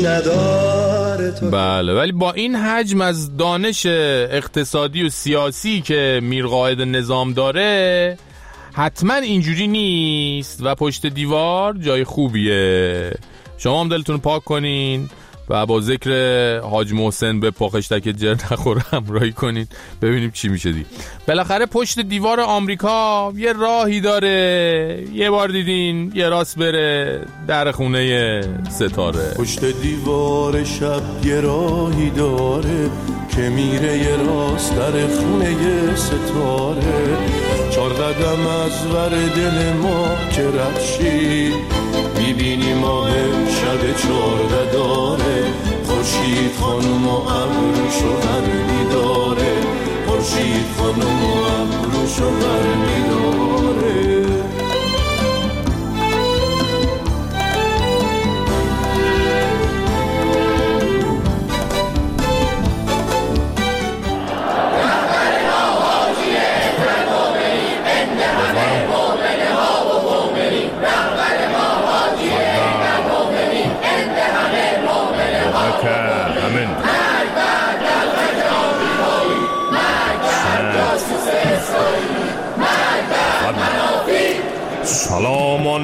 نداره. بله، ولی با این حجم از دانش اقتصادی و سیاسی که میرقائد نظام داره حتما اینجوری نیست و پشت دیوار جای خوبیه. شما هم دلتون پاک کنین و با ذکر حاج محسن به پاخشتک جر نخوره همراهی کنید ببینیم چی میشه دی. بالاخره پشت دیوار آمریکا یه راهی داره، یه بار دیدین یه راست بره در خونه ستاره. پشت دیوار شب یه راهی داره که میره یه راست در خونه ستاره. 4 قدم از ور دل ما که رد شی میبینی ماه شب 14 داره. خورشید خانم و ابروشو برمی داره. خورشید خانم و ابروشو برمی داره.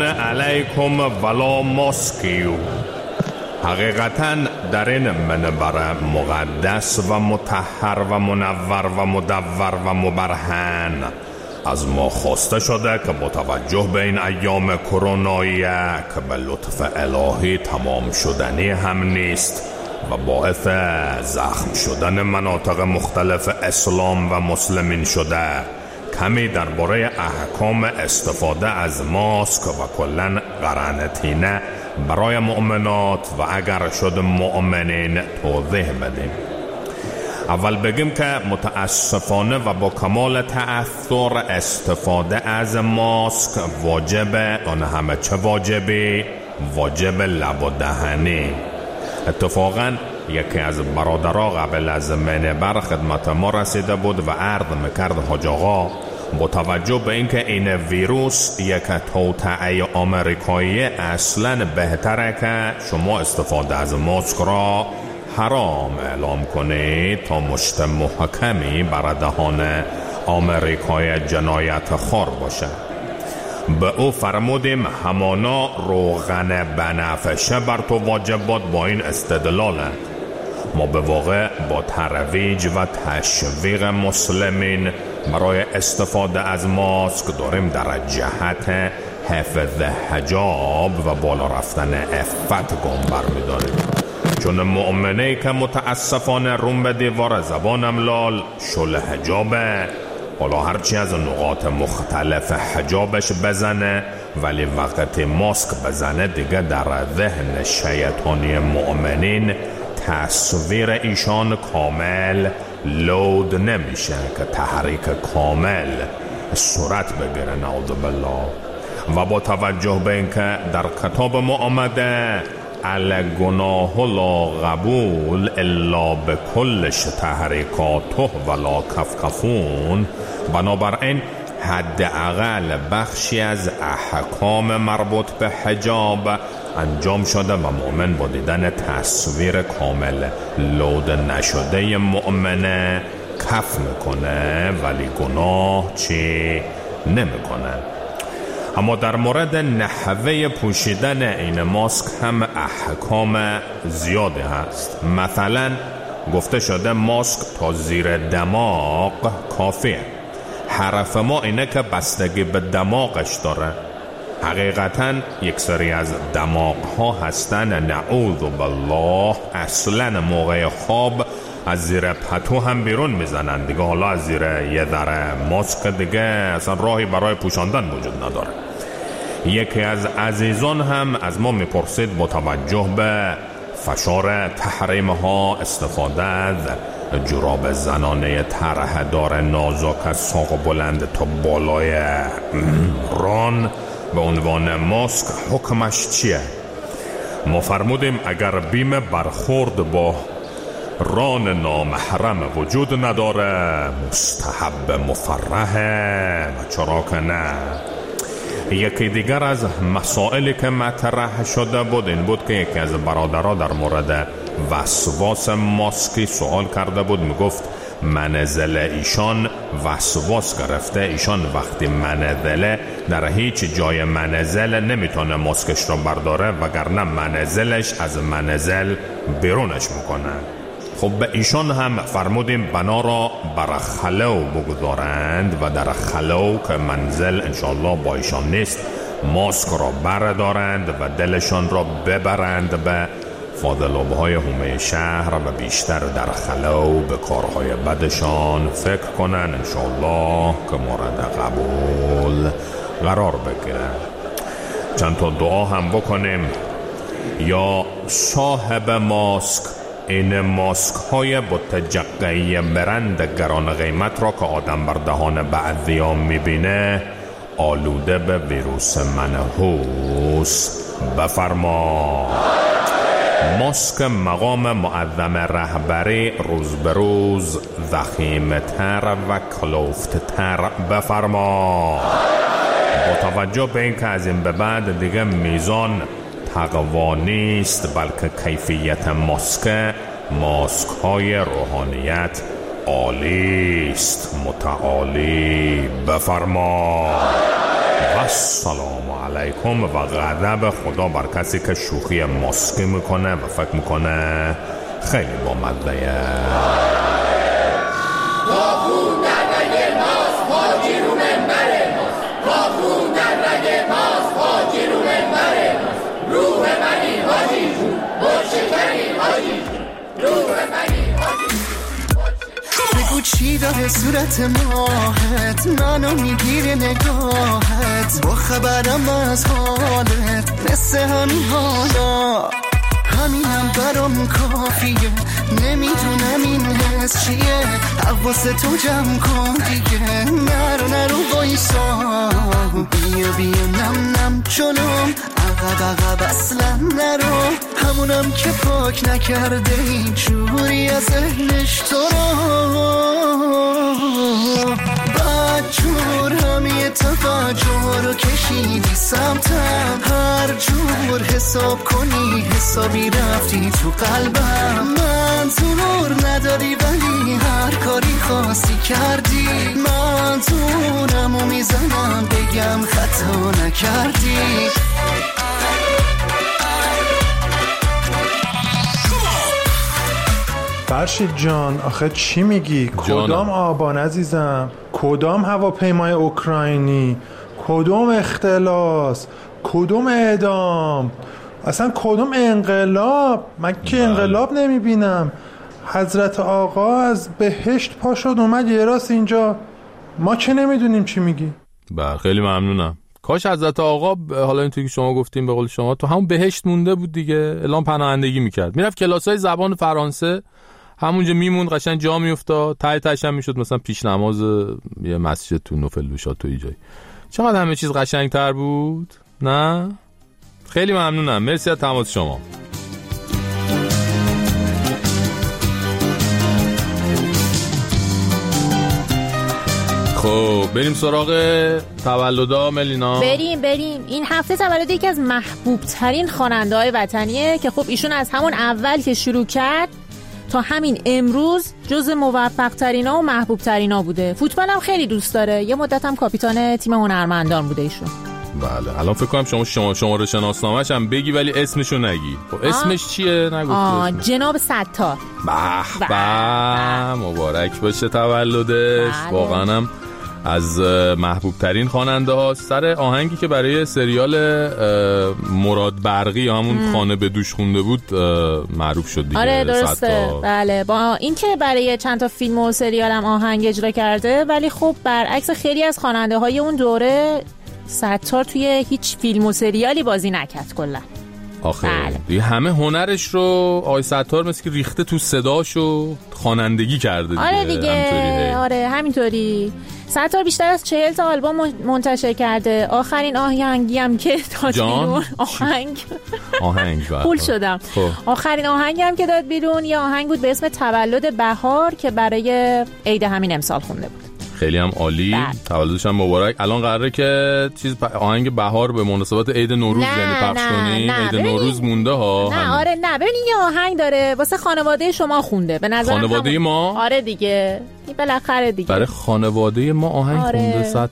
علیکم ولا ماسکیو. حقیقتاً در این منبر مقدس و مطهر و منور و مدور و مبرهن از ما خواسته شده که با توجه به این ایام کرونایی که به لطف الهی تمام شدنی هم نیست و باعث زخم شدن مناطق مختلف اسلام و مسلمین شده، کمی درباره احکام استفاده از ماسک و کلاً قرنطینه برای مؤمنات و اگر شد مؤمنین توضیح بدیم. اول بگیم که متاسفانه و با کمال تأثر استفاده از ماسک واجبه. آن همه چه واجبی؟ واجب لب و دهنی. اتفاقاً یکی از برادرها قبل از منبر خدمت ما رسیده بود و عرض میکرد حاج آقا با توجه به اینکه این ویروس یک توطئه آمریکایی اصلاً بهتره که شما استفاده از ماسک را حرام اعلام کنید تا مشت محکمی بر دهان آمریکای جنایت خور باشه. به او فرمودیم همانا روغن بنفشه بر تو واجب باد با این استدلاله. ما به واقع با ترویج و تشویق مسلمین برای استفاده از ماسک داریم در جهت حفظ حجاب و بالا رفتن عفت گام برمی‌داریم. چون مؤمنه که متاسفانه روم به دیوار زبانم لال شل حجابه، حالا هرچی از نقاط مختلف حجابش بزنه ولی وقتی ماسک بزنه دیگه در ذهن شیطانی مؤمنین تصویر ایشان کامل لود نمیشه که تحریک کامل صورت بگیره نعوذ بالله. و با توجه به اینکه در کتاب ما آمده الگناه لا قبول الا به کلش تحریکاته ولا کفکفون، بنابراین حداقل بخشی از احکام مربوط به حجاب انجام شده و مؤمن با دیدن تصویر کامل لود نشده مؤمنه کف میکنه ولی گناه چی نمیکنه. اما در مورد نحوه پوشیدن این ماسک هم احکام زیاده هست. مثلا گفته شده ماسک تا زیر دماغ کافیه. حرف ما اینه که بستگی به دماغش داره. حقیقتا یک سری از دماغ ها هستن نعوذ بالله اصلا موقع خواب از زیر پتو هم بیرون میزنن دیگه، حالا از زیر یه ذره ماسک دیگه اصلا راهی برای پوشاندن وجود نداره. یکی از عزیزان هم از ما میپرسید با توجه به فشار تحریم ها استفاده از جوراب زنانه طرح دار نازک از ساق بلند تا بالای ران به عنوان ماسک حکمش چیه؟ ما فرمودیم اگر بیم برخورد با ران نامحرم وجود نداره مستحب مفرحه و چرا که نه. یکی دیگر از مسائلی که مطرح شده بود این بود که یکی از برادرها در مورد وسواس ماسکی سوال کرده بود. میگفت منزل ایشان وسواس گرفته، ایشان وقتی منزله در هیچ جای منزل نمیتونه ماسکش رو برداره وگرنه منزلش از منزل بیرونش میکنه. خب به ایشان هم فرمودیم بنا را بر خلو بگذارند و در خلو که منزل انشالله با ایشان نیست ماسک را بردارند و دلشان را ببرند به فاضلابهای حومه شهر و بیشتر در خلو به کارهای بدشان فکر کنن انشالله که مورد قبول قرار بگیره. چند تا دعا هم بکنیم. یا صاحب ماسک این ماسک های بتجقهی برند گران قیمت را که آدم بر دهان بعضیا میبینه آلوده به ویروس منحوس بفرما. ماسک مقام معظم رهبری روز به روز ضخیم‌تر و کلفت‌تر بفرما. با توجه به این که از این به بعد دیگه میزان تقوا نیست بلکه کیفیت ماسک های روحانیت عالی است، متعالی بفرما. و السلام علیکم. علیکم و غضب خدا بر کسی که شوخی ماسکی میکنه و فکر میکنه خیلی بامزه‌ایه. کافون در رگ ماست، حاجی رو منبر ماست. کافون در رگ ماست، حاجی رو منبر ماست. روح منی حاجی جون، برشکنی حاجی جون. روح منی حاجی جون. بگو چی داره صورت ماهت، منو میگیره نگاهت. با خبرم از حالت مثل همین حالا، همینم برام کافیه. نمیدونم این حس چیه، حواس تو جمع کن دیگه. نرو بایستا، بیا نم نم جلوم، عقب اصلا نرو. همونم که پاک نکرده این جوری از ذهنش تو رو. بدجور همه توجه رو کشیدی سمتم، هر جور حساب کنی حسابی رفتی تو قلبم. منظور نداری ولی هر کاری خواستی کردی. منظورمو میزنم بگم خطا نکردی. فرشید جان آخه چی میگی؟ کدام آبان عزیزم؟ کدام هواپیمای اوکراینی؟ کدام اختلاس؟ کدام اعدام؟ اصلا کدام انقلاب؟ من که انقلاب نمیبینم. حضرت آقا از بهشت پا شد اومد یه راست اینجا، ما که نمیدونیم چی میگی. بله خیلی ممنونم. کاش حضرت آقا حالا اینطوری که شما گفتیم به قول شما تو همون بهشت مونده بود دیگه، اعلام پناهندگی میکرد، میرفت کلاسای زبان فرانسه همونجا میموند، قشنگ جا میافتاد، تایش هم میشد مثلا پیش نماز یه مسجد تو نوفل تو جایی. چقدر همه چیز قشنگتر بود نه؟ خیلی ممنونم، مرسی از تماس شما. خب بریم سراغ تولدا ملینا. بریم. این هفته تولد یکی از محبوب ترین خواننده‌های وطنیه که خب ایشون از همون اول که شروع کرد تا همین امروز جز موفق ترینا و محبوب ترینا بوده. فوتبال هم خیلی دوست داره، یه مدت هم کاپیتان تیم هنرمندان بوده ایشون. بله الان فکر کنم شما رو شناسنامه‌ش هم بگی ولی اسمشو نگی. خب اسمش چیه؟ نگفتی. جناب ستار. به مبارک باشه تولدش. واقعا هم از محبوب ترین خواننده ها. سر آهنگی که برای سریال مراد برقی همون خانه به دوش خونده بود معروف شد دیگه. آره درسته. بله با این که برای چند تا فیلم و سریال هم آهنگ اجرا کرده، ولی خب برعکس خیلی از خواننده های اون دوره ستار توی هیچ فیلم و سریالی بازی نکرد کلا. آخه دیگه همه هنرش رو آقای ستار مثل که ریخته تو صداش و خوانندگی کرده دیگه. آره دیگه آره همینطوری. ستار بیشتر از 40 تا آلبوم منتشر کرده. آخرین آهنگی هم که داد بیرون آهنگ پول شدم. آخرین آهنگی هم که داد بیرون یه آهنگ بود به اسم تولد بهار که برای عید همین امسال خونده بود. خیلی هم عالی. تولدش هم مبارک. الان قراره که آهنگ بهار به مناسبت عید نوروز یعنی پخش کنیم. عید نوروز مونده ها. نه ببین یه آهنگ داره واسه خانواده شما خونده. به نظر خانواده ما؟ آره دیگه. بالاخره دیگه. برای خانواده ما آهنگ خونده صد.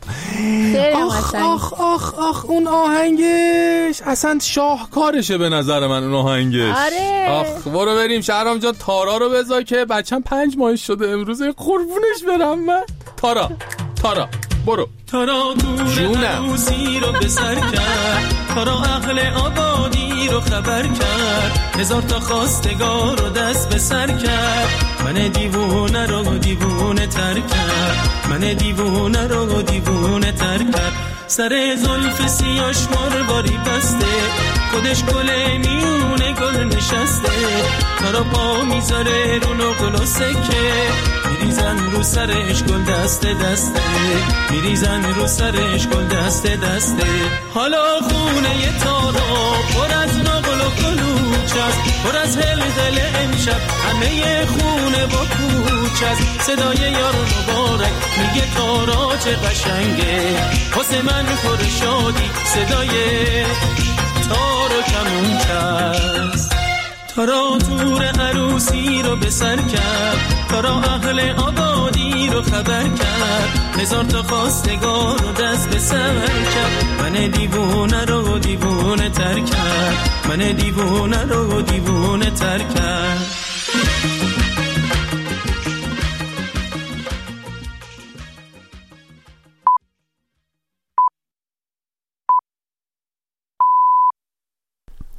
آخ اون آهنگش اصلا شاهکارشه به نظر من اون آهنگش. آره. آخ برو بریم شهرام جان تارا رو بذار که بچه‌م 5 ماه شده امروز قربونش برم من. تارا برو. تارا دور عروسی رو به سر کرد، تارا اهل آبادی رو خبر کرد، 1000 تا خواستگار رو دست به سر کرد. من دیوونه رو دیوونه تر کرد، من دیوونه رو دیوونه تر کرد. سر زلف سیاش مرواری بسته، خودش گل میونه گل نشسته. تارا پا میذاره رو نقل و سکه، میریزن رو سرش گل دسته دسته، میریزن رو سرش گل دسته دسته. حالا خونه ی تارا پر از نقل و کلوچ است، پر از هلدل امشب همه خونه با کوچ است. صدای یار مبارک میگه تارا چه قشنگه، واسه من پر شادی صدای تارا کمون است. تارا تور عروسی رو به سر کرد، تارا اهل آبادی رو خبر کرد، هزار تا خواستگار رو دست به سر کرد. من دیوونه رو دیوونه تر کرد. من دیوونه رو دیوونه تر کرد.